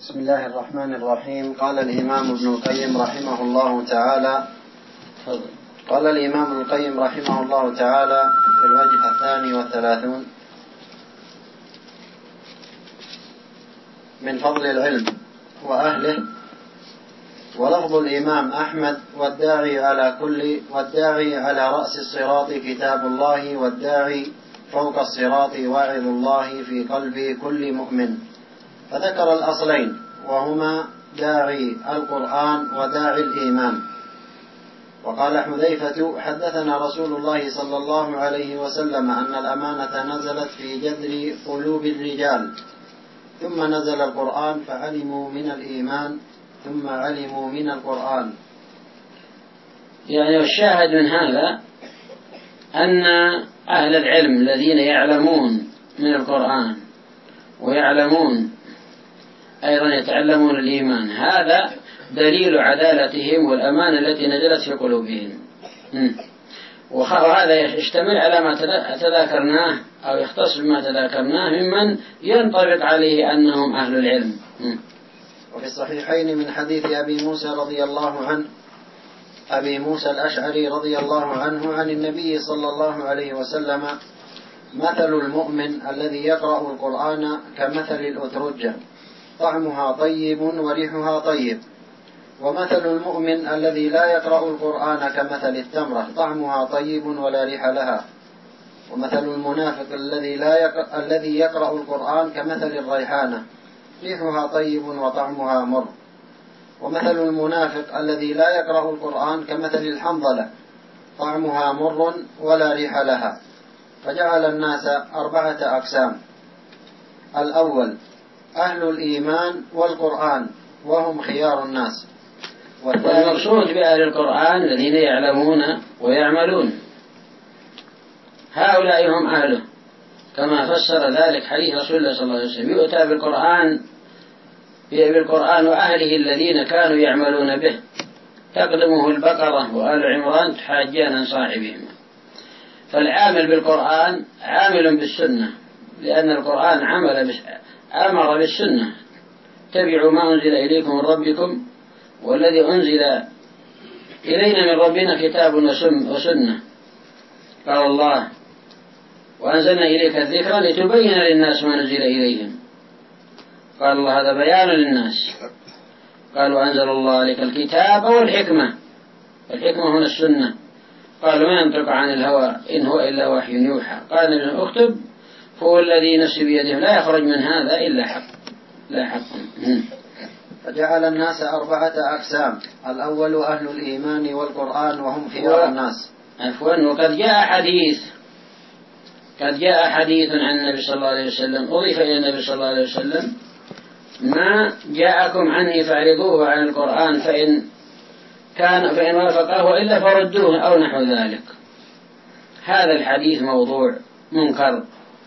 بسم الله الرحمن الرحيم. قال الإمام ابن القيم رحمه الله تعالى في الوجه 32 من فضل العلم وأهله: ولفظ الإمام أحمد: والداعي على رأس الصراط كتاب الله، والداعي فوق الصراط واعظ الله في قلب كل مؤمن. فذكر الأصلين وهما داعي القرآن وداعي الإيمان. وقال حذيفة: حدثنا رسول الله صلى الله عليه وسلم أن الأمانة نزلت في جذر قلوب الرجال، ثم نزل القرآن فعلموا من الإيمان ثم علموا من القرآن. يعني الشاهد من هذا أن أهل العلم الذين يعلمون من القرآن ويعلمون أيضا يتعلمون الإيمان، هذا دليل عدالتهم والأمانة التي نزلت في قلوبهم. وهذا يشتمل على ما تذاكرناه أو يختص بما تذاكرناه ممن ينطبق عليه أنهم أهل العلم. وفي الصحيحين من حديث أبي موسى الأشعري رضي الله عنه عن النبي صلى الله عليه وسلم: مثل المؤمن الذي يقرأ القرآن كمثل الأترجة، طعمها طيب وريحها طيب. ومثل المؤمن الذي لا يقرأ القرآن كمثل التمرة، طعمها طيب ولا ريح لها. ومثل المنافق الذي يقرأ القرآن كمثل الريحانة، ريحها طيب وطعمها مر. ومثل المنافق الذي لا يقرأ القرآن كمثل الحنظلة، طعمها مر ولا ريح لها. فجعل الناس 4 أقسام: الأول أهل الإيمان والقرآن وهم خيار الناس. والمقصود بأهل القرآن الذين يعلمون ويعملون، هؤلاء هم أهله، كما فسر ذلك حديث رسول الله صلى الله عليه وسلم: يؤتى بالقرآن وأهله الذين كانوا يعملون به، تقدمه البقرة وآل عمران تحاجان عن صاحبهم. فالعامل بالقرآن عامل بالسنة، لأن القرآن أمر بالسنة: اتبعوا ما أنزل إليكم من ربكم، والذي أنزل إلينا من ربنا كتاب وسنة. قال الله: وأنزلنا إليك الذكر لتبين للناس ما نزل إليهم. قال الله: هذا بيان للناس. قال: وأنزل الله عليك الكتاب والحكمة. الحكمة هنا السنة. قال: ما ينطق عن الهوى إن هو إلا وحي يوحى. قال النبي: اكتب، هو الذي نفسي بيده لا يخرج من هذا إلا حق. لا حق. فجعل الناس 4 أقسام: الأول أهل الإيمان والقرآن وهم خيار الناس. وقد جاء حديث عن النبي صلى الله عليه وسلم، أضيف إلى النبي صلى الله عليه وسلم: ما جاءكم عني فاعرضوه عن القرآن فإن وافقه إلا فردوه أو نحو ذلك. هذا الحديث موضوع منكر،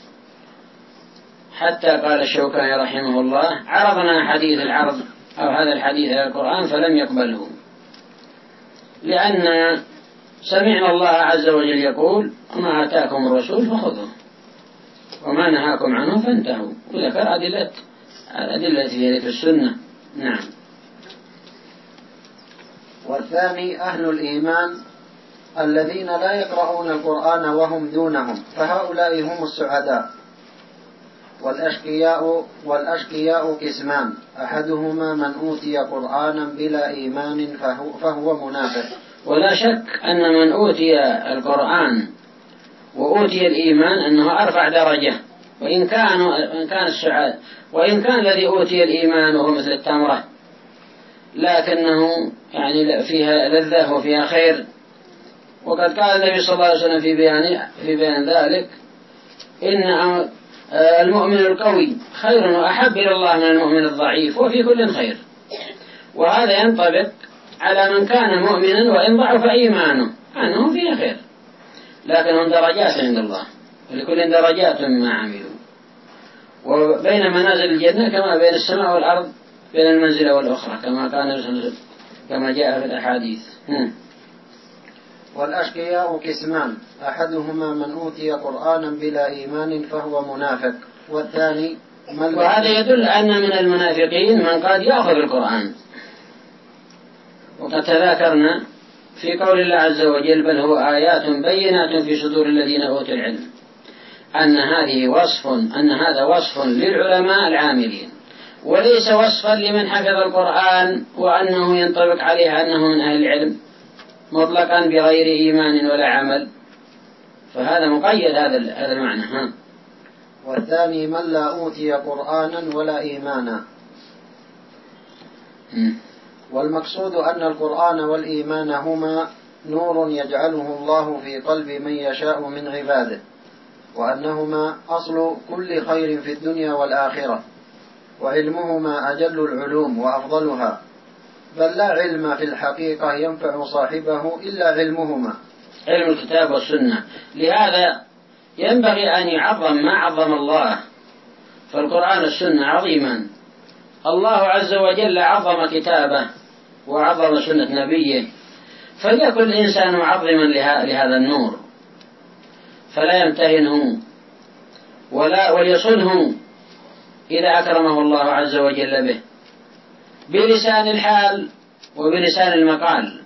حتى قال الشوكاني رحمه الله: عرضنا حديث العرض أو هذا الحديث على القرآن فلم يقبله، لأن سمعنا الله عز وجل يقول: وما آتاكم الرسول فخذوه وما نهاكم عنه فانتهوا. وذكر أدلة في ذلك السنة. نعم. والثاني أهل الإيمان الذين لا يقرؤون القرآن وهم دونهم، فهؤلاء هم السعداء. والأشقياء قسمان: أحدهما من أوتي قرآنا بلا إيمان فهو منافق. ولا شك أن من أوتي القرآن وأوتي الإيمان أنه أرفع درجة، وإن كان السعادة، وإن كان الذي أوتي الإيمان وهو مثل التمرة، لكنه يعني فيها لذة وفيها خير. وقد قال النبي صلى الله عليه وسلم في بيان ذلك: إن المؤمن القوي خير وأحب إلى الله من المؤمن الضعيف، وفي كل خير. وهذا ينطبق على من كان مؤمنا وإن ضعف إيمانه أنه فيه خير، لكنهم درجات عند الله، ولكل درجات مما عملوا. وبين منازل الجنة كما بين السماء والأرض بين المنزلة والأخرى، كما جاء في الأحاديث. والأشقياء قسمان: أحدهما من أوتي قرآنا بلا إيمان فهو منافق، والثاني وهذا يدل أن من المنافقين من قد يأخذ القرآن. وقد تذاكرنا في قول الله عز وجل بل هو آيات بينات في صدور الذين أوتوا العلم أن هذا وصف للعلماء العاملين وليس وصفا لمن حفظ القرآن وأنه ينطبق عليه أنه من أهل العلم مطلقا بغير إيمان ولا عمل، فهذا مقيد هذا المعنى. والثاني من لا أوتي قرآنا ولا إيمانا. والمقصود أن القرآن والإيمان هما نور يجعله الله في قلب من يشاء من عباده، وأنهما أصل كل خير في الدنيا والآخرة، وعلمهما أجل العلوم وأفضلها، بل لا علم في الحقيقة ينفع صاحبه إلا علمهما، علم الكتاب والسنة. لهذا ينبغي أن يعظم ما عظم الله، فالقرآن والسنة عظيما. الله عز وجل عظم كتابه وعظم سنة نبيه، فليكن الإنسان معظما لهذا النور، فلا يمتهنه وليصنه إذا أكرمه الله عز وجل به بلسان الحال وبلسان المقال.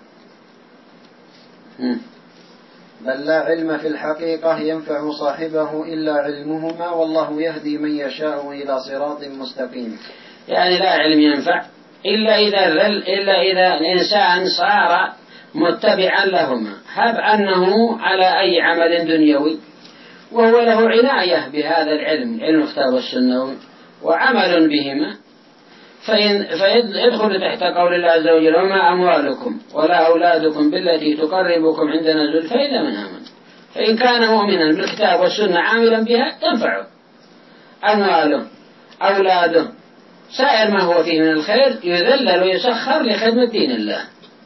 بل لا علم في الحقيقة ينفع صاحبه إلا علمهما، والله يهدي من يشاء إلى صراط مستقيم. يعني لا علم ينفع إلا إذا الإنسان صار متبعا لهما، هب أنه على أي عمل دنيوي وهو له عناية بهذا العلم، علم الكتاب والسنة، وعمل بهما، فيدخل تحت قول الله عز وجل وما أموالكم ولا أولادكم بالتي تقربكم عندنا زلفى إلا من آمن. فإن كان مؤمنا بالكتاب والسنة عاملا بها تنفعه أمواله أولاده، سائر ما هو فيه من الخير يذلل ويسخر لخدمة دين الله.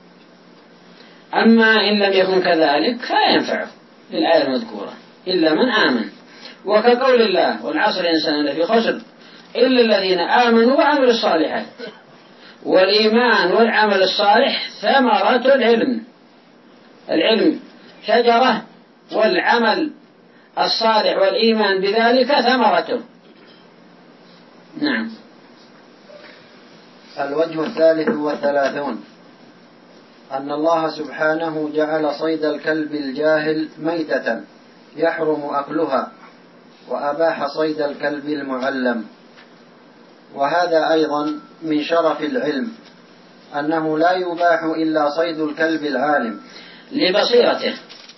أما إن لم يكن كذلك فلا ينفعه للآية المذكورة إلا من آمن. وكقول الله والعصر الإنسان لفي خسر إلا الذين آمنوا وعملوا الصالحات. والإيمان والعمل الصالح ثمرة العلم شجرة، والعمل الصالح والإيمان بذلك ثمرته. نعم. الوجه 33 أن الله سبحانه جعل صيد الكلب الجاهل ميتة يحرم أكلها، وأباح صيد الكلب المعلم. وهذا أيضا من شرف العلم أنه لا يباح إلا صيد الكلب العالم لبصيرته.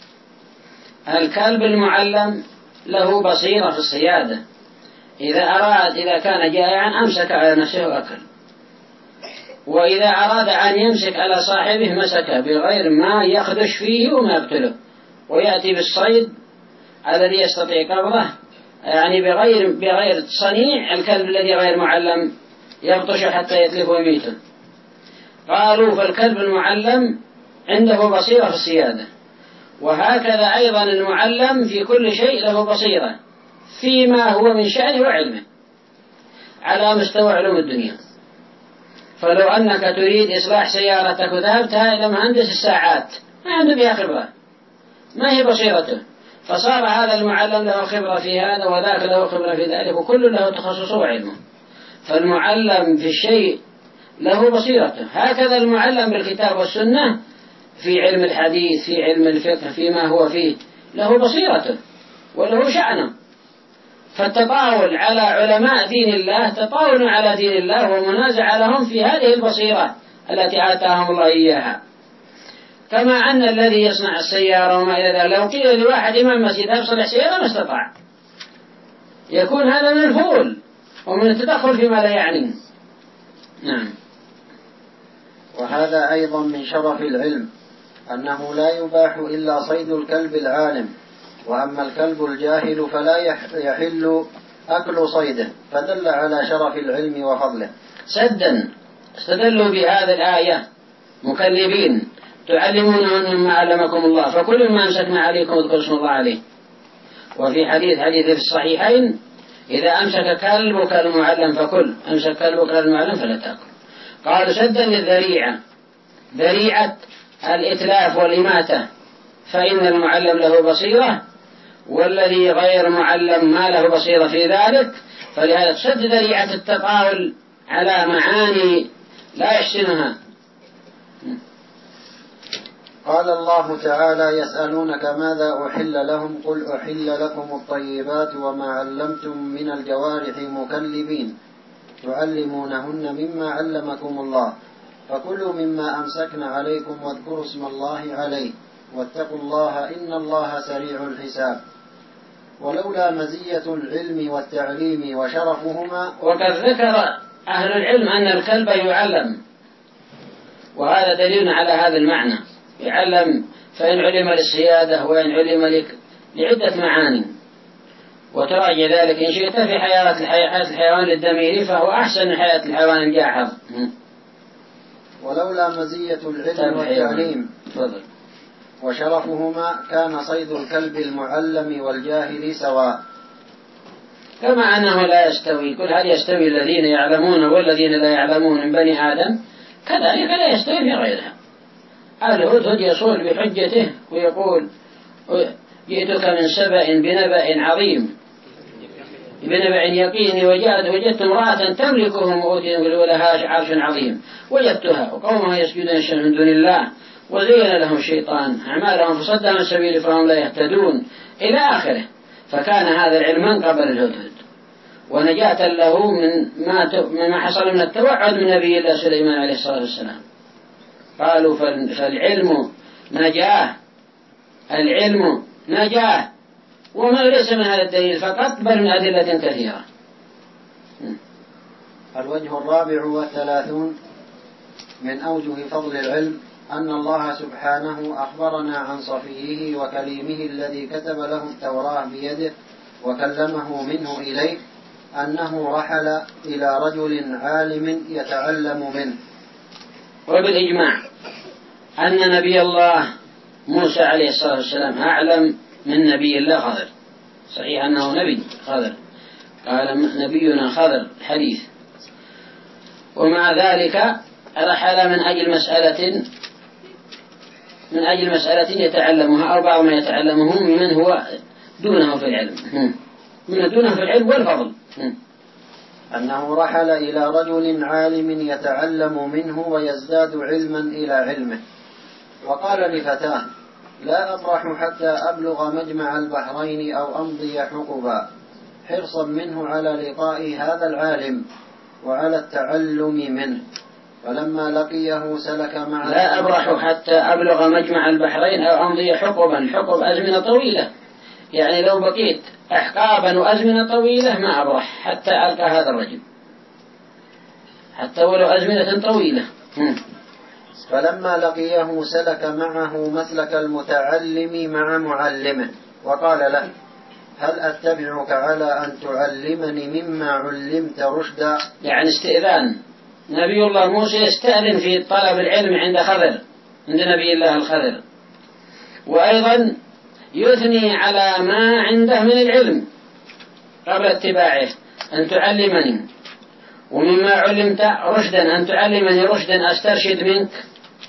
الكلب المعلم له بصيرة في الصيادة، إذا كان جائعا أمسك على نفسه وأكل، وإذا أراد أن يمسك على صاحبه مسكه بغير ما يخدش فيه وما يقتله، ويأتي بالصيد الذي يستطيع قبضه، يعني بغير صنيع. الكلب الذي غير معلم يبطش حتى يتلف ويميته. قالوا فالكلب المعلم عنده بصيرة في الصيادة، وهكذا أيضا المعلم في كل شيء له بصيرة فيما هو من شأنه وعلمه على مستوى علوم الدنيا. فلو أنك تريد إصلاح سيارتك وذهبتها إلى مهندس الساعات ما عنده بها خبرة، ما هي بصيرته، فصار هذا المعلم له خبرة في هذا وذاك له خبرة في ذلك، وكل له تخصصه وعلمه. فالمعلم في الشيء له بصيرته. هكذا المعلم بالكتاب والسنة في علم الحديث في علم الفقه فيما هو فيه له بصيرته وله شأنه. فالتطاول على علماء دين الله تطاول على دين الله ومنازع لهم في هذه البصيرة التي آتاهم الله إياها. كما أن الذي يصنع السيارة وما إلى ذلك لو قيل لواحد إمام مسجد يصنع سيارة ما استطاع، يكون هذا من الفضول ومن التدخل فيما لا يعني. نعم. وهذا أيضا من شرف العلم أنه لا يباح إلا صيد الكلب العالم، وأما الكلب الجاهل فلا يحل أكل صيده، فدل على شرف العلم وفضله. سدا استدلوا بهذه الآية مكلبين تعلمونهن مما علمكم الله، فكل ما أمسكنا عليكم اذكروا اسم الله عليه. وفي حديث في الصحيحين إذا أمسك كلبك المعلم فكل، أمسك كلبك المعلم فلا تأكل. قالوا سدا للذريعة، ذريعة الإتلاف والإماتة، فإن المعلم له بصيرة والذي غير معلم ما له بصيرة في ذلك، فلهذا تسد ذريعة التطاول على معاني لا يحسنها. قال الله تعالى: يسألونك ماذا أحل لهم قل أحل لكم الطيبات وما علمتم من الجوارح مكلبين تعلمونهن مما علمكم الله فكلوا مما أمسكن عليكم واذكروا اسم الله عليه واتقوا الله إن الله سريع الحساب. ولولا مزية العلم والتعليم وشرفهما. وقد ذكر أهل العلم أن الكلب يعلم، وهذا دليل على هذا المعنى، يعلم فإن علم للسيادة وإن علم لعدة معاني. وتراجع ذلك إن شئت في حياة الحيوان للدميري فهو أحسن من حياة الحيوان الجاحظ. ولولا مزية العلم والتعليم وشرفهما كان صيد الكلب المعلم والجاهل سواء. كما أنه لا يستوي، كل هل يستوي الذين يعلمون والذين لا يعلمون من بني آدم، كذلك لا يستوي في غيرها. الهدهد يصول بحجته ويقول: جئتك من سبأ بنبأ عظيم، بنبأ يقين وجدت امرأة تملكهم وأوتيت ولها عرش عظيم، وجدتها وقومها يسجدون من دون الله وزين لهم الشيطان أعمالهم فصدهم عن سبيل فهم لا يهتدون إلى آخره. فكان هذا علما قبل الهدهد ونجاة له مما حصل من التوعد من نبي الله سليمان عليه الصلاة والسلام. قالوا فالعلم نجاة، العلم نجاة، وما ليس من هذا الدليل فقط بل من أدلة كثيرة. الوجه 34 من أوجه فضل العلم أن الله سبحانه أخبرنا عن صفيه وكليمه الذي كتب له التوراة بيده وكلمه منه إليه أنه رحل إلى رجل عالم يتعلم منه. وبالإجماع أن نبي الله موسى عليه الصلاة والسلام أعلم من نبي الله خضر، صحيح أنه نبي خضر، قال نبينا خضر حديث، ومع ذلك رحل من أجل مسألة يتعلمها أو بعض ما يتعلمه ممن هو دونه في العلم، من دونه في العلم والفضل. أنه رحل إلى رجل عالم يتعلم منه ويزداد علما إلى علمه، وقال لفتاه: لا أبرح حتى أبلغ مجمع البحرين أو أمضي حقبا، حرصا منه على لقاء هذا العالم وعلى التعلم منه. فلما لقيه سلك معه. لا أبرح حتى أبلغ مجمع البحرين أو أمضي حقبا، الحقب أزمنة طويلة، يعني لو بقيت أحقابا وأزمنة طويلة ما أبرح حتى ألقى هذا الرجل، حتى ولو أزمنة طويلة. فلما لقيه سلك معه مسلك المتعلم مع معلمه وقال له: هل أتبعك على أن تعلمني مما علمت رشدا؟ يعني استئذان، نبي الله موسى يستأذن في طلب العلم عند خضر، عند نبي الله الخضر، وأيضا يثني على ما عنده من العلم قبل اتباعه، أن تعلمني ومما علمت رشدا، أن تعلمني رشدا أسترشد منك.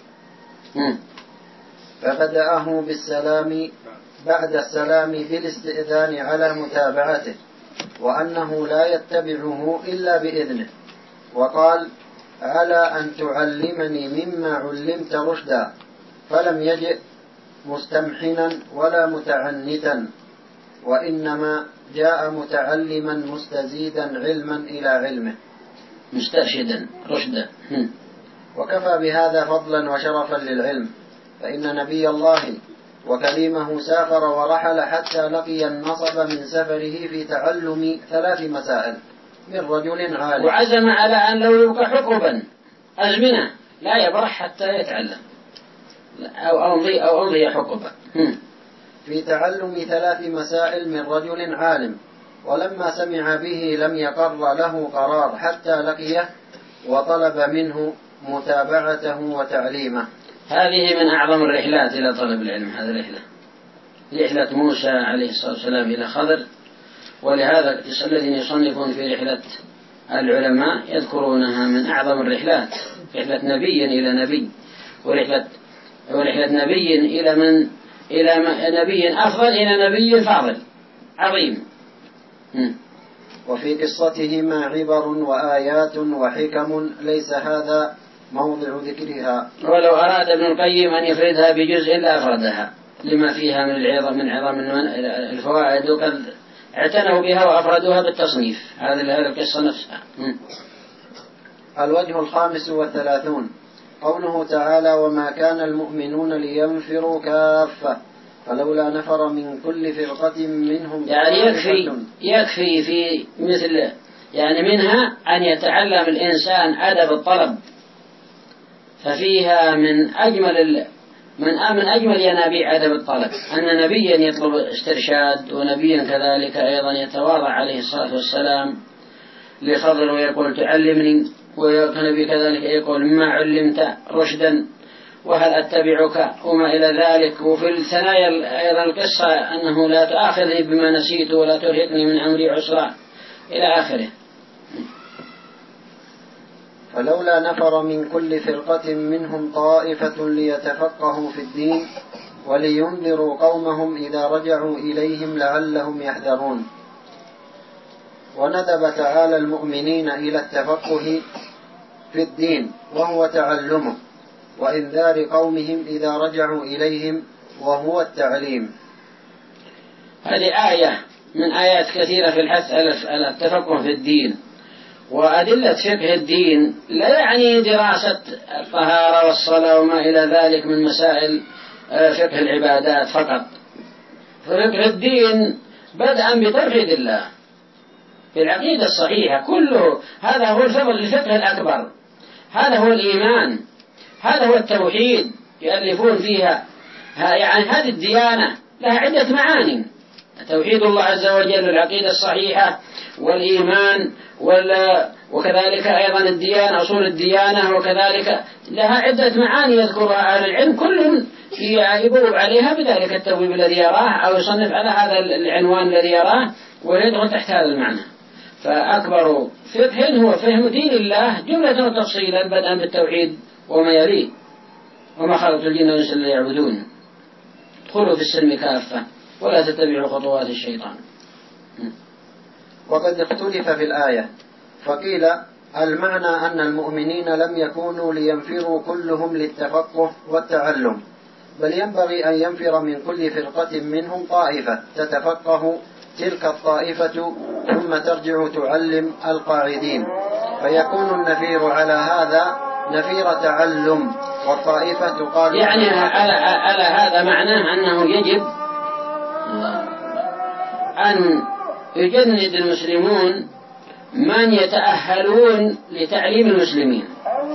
فبدأه بالسلام بعد السلام بالاستئذان على متابعته وأنه لا يتبعه إلا بإذنه، وقال: على أن تعلمني مما علمت رشدا، فلم يجئ مستمحنا ولا متعنتا، وإنما جاء متعلما مستزيدا علما إلى علمه، مسترشدا رشدا. وكفى بهذا فضلا وشرفا للعلم، فإن نبي الله وكليمه سافر ورحل حتى لقي النصب من سفره في تعلم 3 مسائل من رجل عالم، وعزم على أن لو يبقى حقبا أزمنة لا يبرح حتى يتعلم أو أمضي حقبا. في تعلم 3 مسائل من رجل عالم، ولما سمع به لم يقر له قرار حتى لقيه وطلب منه متابعته وتعليمه. هذه من أعظم الرحلات إلى طلب العلم، هذه رحلة موسى عليه الصلاة والسلام إلى خضر، ولهذا الذين يصنفون في رحلة العلماء يذكرونها من أعظم الرحلات، رحلة نبي إلى نبي، ورحلة نبي إلى نبي أفضل إلى نبي فاضل عظيم. وفي قصتهما عبر وآيات وحكم ليس هذا موضع ذكرها. ولو أراد ابن القيم أن يفردها بجزء لأفردها لما فيها من عظم الفوائد، وقد اعتنوا بها وأفردوها بالتصنيف هذه القصة نفسها. الوجه 35 قوله تعالى: وما كان المؤمنون لينفروا كافة فلولا نفر من كل فرقة منهم. يعني يكفي في مثل يعني منها أن يتعلم الإنسان أدب الطلب، ففيها من أجمل ينابيع أدب الطلب أن نبيا يطلب استرشاد، ونبيا كذلك أيضا يتواضع عليه الصلاة والسلام لخضر ويقول تعلمني، ونبي كذلك يقول ما علمت رشدا وهل أتبعك وما إلى ذلك. وفي الثنايا أيضا القصة أنه لا تؤاخذني بما نسيت ولا ترهقني من أمري عسرا إلى آخره. فلولا نفر من كل فرقة منهم طائفة ليتفقهوا في الدين ولينذروا قومهم إذا رجعوا إليهم لعلهم يحذرون. وندب تعالى المؤمنين إلى التفقه في الدين وهو تعلمه، وإنذار قومهم إذا رجعوا إليهم وهو التعليم. هذه آية من آيات كثيرة في الحث على التفقه في الدين. وأدلة فقه الدين لا يعني دراسة الطهارة والصلاة وما إلى ذلك من مسائل فقه العبادات فقط. فقه الدين بدءا بتوحيد الله بالعقيدة الصحيحة، كله هذا هو الفقه الأكبر، هذا هو الإيمان، هذا هو التوحيد يؤلفون فيها. يعني هذه الديانة لها عدة معاني: توحيد الله عز وجل، العقيدة الصحيحة، والإيمان، وكذلك أيضا الديانة، أصول الديانة، وكذلك لها عدة معاني يذكرها أهل العلم، كل يبوب عليها بذلك التبويب الذي يراه أو يصنف على هذا العنوان الذي يراه ويدخل تحت هذا المعنى. فأكبر فقه هو فهم دين الله جملة وتفصيلا بدءا بالتوحيد وما يليه: وما خلقت الجن والإنس إلا ليعبدون، ادخلوا في السلم كافة ولا تتبعوا خطوات الشيطان. وقد اختلف في الآية، فقيل المعنى أن المؤمنين لم يكونوا لينفروا كلهم للتفقه والتعلم، بل ينبغي أن ينفر من كل فرقة منهم طائفة تتفقه تلك الطائفة ثم ترجع تعلم القاعدين، فيكون النفير على هذا نفير تعلم، والطائفة تقال يعني على هذا معناه أنه يجب أن يجند المسلمون من يتأهلون لتعليم المسلمين،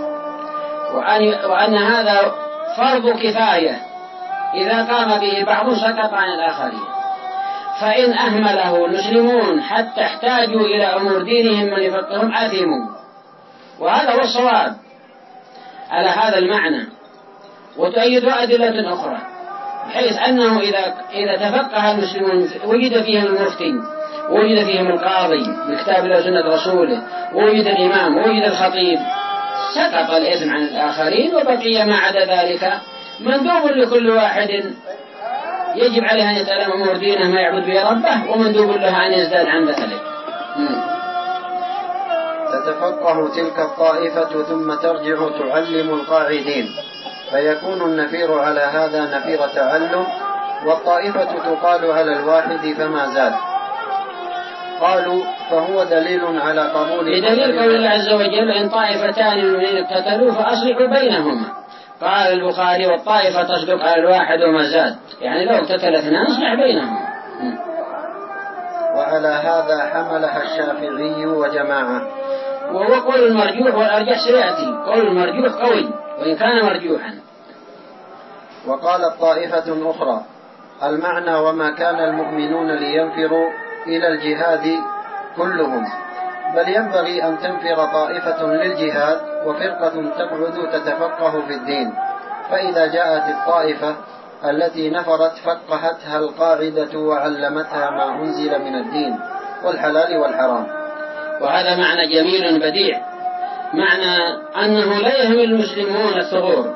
وأن هذا فرض كفاية، إذا قام به بعض سقط عن الآخرين، فإن أهمله المسلمون حتى احتاجوا إلى أمور دينهم من يفقههم آثموا. وهذا هو الصواب على هذا المعنى. وتؤيد أدلة أخرى بحيث أنه إذا تفقه المسلمون وجد فيهم المفتي ووجد فيهم القاضي بكتاب الله وسنة رسوله ووجد الإمام ووجد الخطيب، سقط الإثم عن الآخرين، وبقي ما عدا ذلك مندوب لكل واحد يجب عليه أن يتعلم أمور دينه ما يعبد به ربه، ومندوب له أن يزداد عن ذلك. تتفقه تلك الطائفة ثم ترجع تعلم القاعدين، فيكون النفير على هذا نفير تعلم، والطائفة تقال على الواحد فما زاد. قالوا فهو دليل على قبول بدليل قول الله عز وجل: إن طائفتان من المؤمنين اقتتلوا فأصلحوا بينهما. قال البخاري: والطائفة تصدق على الواحد وما زاد، يعني لو اقتتل اثنان اصلح بينهم. وعلى هذا حملها الشافعي وجماعة، وهو قول المرجوح، والأرجح سيأتي. قول المرجوح قوي وإن كان مرجوحا. وقالت طائفة أخرى المعنى: وما كان المؤمنون لينفروا إلى الجهاد كلهم، بل ينبغي أن تنفر طائفة للجهاد وفرقة تقعد تتفقه في الدين، فإذا جاءت الطائفة التي نفرت فقهتها القاعدة وعلمتها ما أنزل من الدين والحلال والحرام. وهذا معنى جميل بديع، معنى أنه لا يهم المسلمون الثغور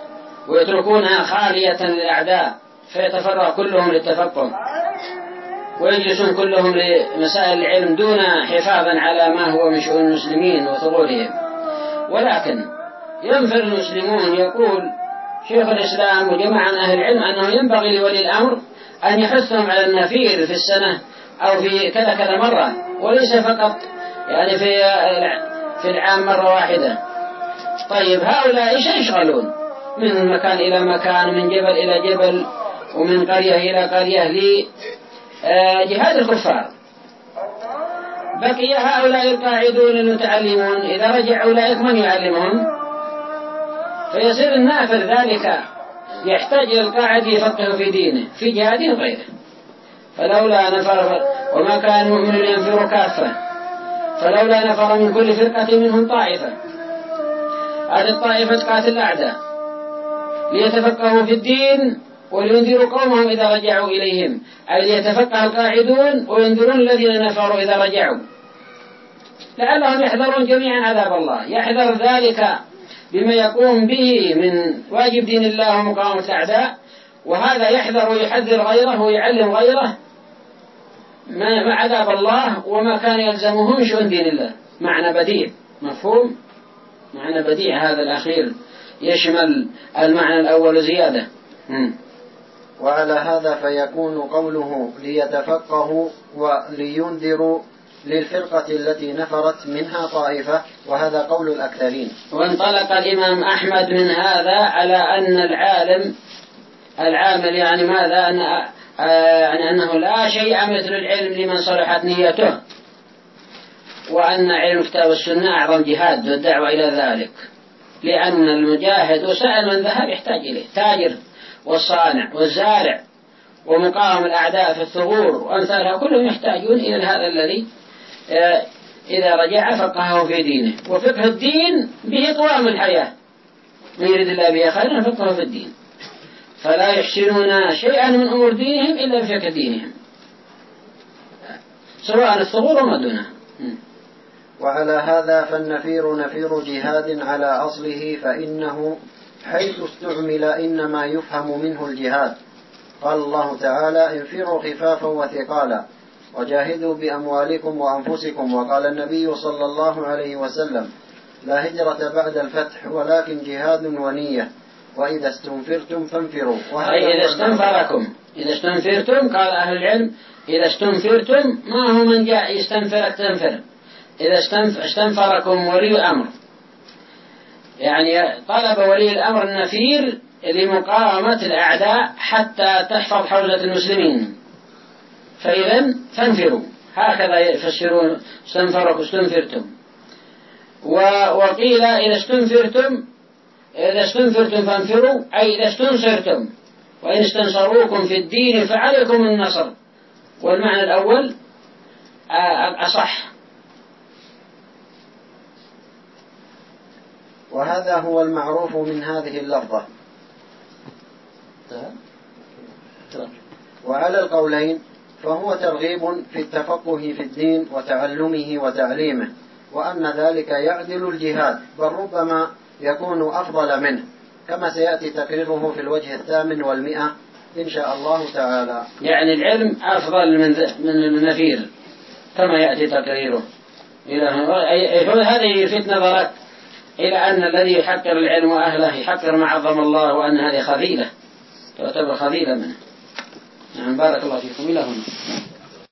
ويتركونها خالية للأعداء فيتفرغ كلهم للتفقه، ويجلسون كلهم لمسائل العلم دون حفاظا على ما هو من شؤون المسلمين وثغورهم. ولكن ينفر المسلمون، يقول شيخ الإسلام وجماعة من أهل العلم أنه ينبغي لولي الأمر أن يحثهم على النفير في السنة أو في كذا مرة، وليس فقط يعني في العام مرة واحدة. طيب هؤلاء إيش يشغلون من مكان إلى مكان، من جبل إلى جبل، ومن قرية إلى قرية لجهاد الكفار؟ بقي هؤلاء القاعدون المتعلمون، إذا رجع أولئك من يعلمهم؟ فيصير النافر ذلك يحتاج إلى القاعد يفقه في دينه في جهاده وغيره. فلولا نفر، وما كان المؤمن لينفر كافة، فلولا نفر من كل فرقة منهم طائفة. هذه الطائفة تقاتل الأعداء ليتفقهوا في الدين ولينذروا قومهم إذا رجعوا إليهم، أي ليتفقه القاعدون وينذرون الذين نفروا إذا رجعوا، لعلهم يحذرون جميعا عذاب الله. يحذر ذلك بما يقوم به من واجب دين الله ومقاومة الأعداء، وهذا يحذر ويحذر غيره ويعلم غيره ما عذاب الله وما كان يلزمهم من شؤون دين الله. معنى بديع، مفهوم؟ معنى بديع هذا الأخير يشمل المعنى الأول زيادة. وعلى هذا فيكون قوله ليتفقهوا ولينذروا للفرقة التي نفرت منها طائفة، وهذا قول الأكثرين. وانطلق الإمام أحمد من هذا على أن العامل يعني ماذا؟ أنه لا شيء مثل العلم لمن صلحت نيته، وأن علم كتاب السنة أعظم جهاد والدعوة إلى ذلك، لأن المجاهد وسائر من ذهب يحتاج إليه، تاجر والصانع والزارع ومقاوم الأعداء في الثغور وأمثالها كلهم يحتاجون إلى هذا الذي إذا رجع فقهه في دينه. وفقه الدين به قوام الحياة، من يريد الله به خيرا فقهه في الدين، فلا يحسنون شيئا من أمور دينهم إلا بفقه دينهم، سواء الثغور وما دونها. وعلى هذا فالنفير نفير جهاد على أصله، فإنه حيث استعمل إنما يفهم منه الجهاد. قال الله تعالى: انفروا خفافا وثقالا وجاهدوا بأموالكم وأنفسكم. وقال النبي صلى الله عليه وسلم: لا هجرة بعد الفتح ولكن جهاد ونية، وإذا استنفرتم فانفروا. إذا استنفرتم قال أهل العلم: إذا استنفرتم ما هو من جاء يستنفرك تنفر، إذا استنفركم ولي أمر، يعني طلب ولي الأمر النفير لمقاومة الأعداء حتى تحفظ حوزة المسلمين، فإذا فانفروا، هكذا يفسرون استنفركم استنفرتم. وقيل إذا استنفرتم فانفروا، أي إذا استنصرتم، وإن استنصروكم في الدين فعليكم النصر، والمعنى الأول أصح. وهذا هو المعروف من هذه اللفظة. وعلى القولين فهو ترغيب في التفقه في الدين وتعلمه وتعليمه، وأن ذلك يعدل الجهاد، بل ربما يكون أفضل منه، كما سيأتي تقريره في الوجه 800 إن شاء الله تعالى. يعني العلم أفضل من النفير كما يأتي تقريره. هذا يلفت نظرك إلى أن الذي يحقر العلم وأهله يحقر ما عظم الله، وأن هذه خذيلة تعتبر خذيلة منه. نعم، بارك الله فيكم. إلى هنا.